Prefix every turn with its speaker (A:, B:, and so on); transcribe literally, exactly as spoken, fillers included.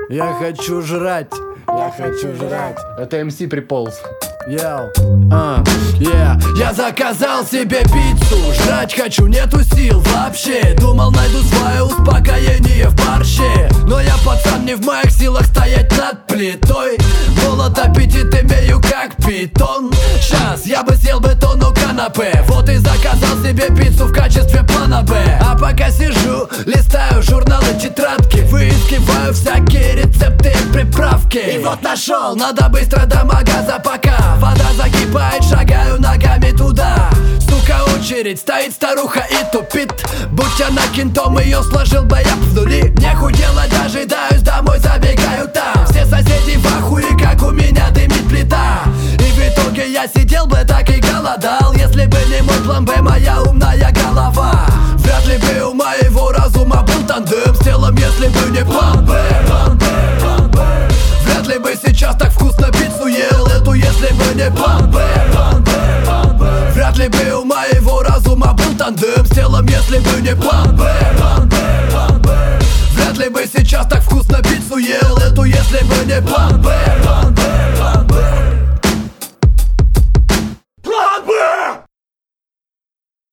A: Я хочу жрать.
B: Я хочу жрать. Это эм си приполз.
A: Йоу, а, yeah. Я заказал себе пиццу, жрать хочу, нету сил вообще. Думал, найду свое успокоение в борще, но я пацан, не в моих силах стоять над плитой. Голод, аппетит имею как питон. Щас я бы съел бы тонну канапе, вот и заказал себе пиццу в качестве плана Б. А пока сижу, листаю журналы, тетрадки, выискиваю всякие рецепты и приправки. И вот нашел, надо быстро до магаза пока вода закипает, шагаю ногами туда. Сука, очередь, стоит старуха и тупит. Будь она кентом, ее сложил бы я в нули. Нехуй делать, дожидаюсь, домой забегаю там. Все соседи в ахуе, как у меня дымит плита. И в итоге я сидел бы так и голодал, если бы не мой план Б, моя умная голова. Вряд ли бы у моего разума был тандем с телом, если бы не план Б. Вряд ли бы сейчас так вкусно пиццу ел эту, если бы не план Б. Вряд ли бы у моего разума был тандем с телом, если бы не план Б. Вряд ли бы сейчас так вкусно пиццу ел эту, если бы не план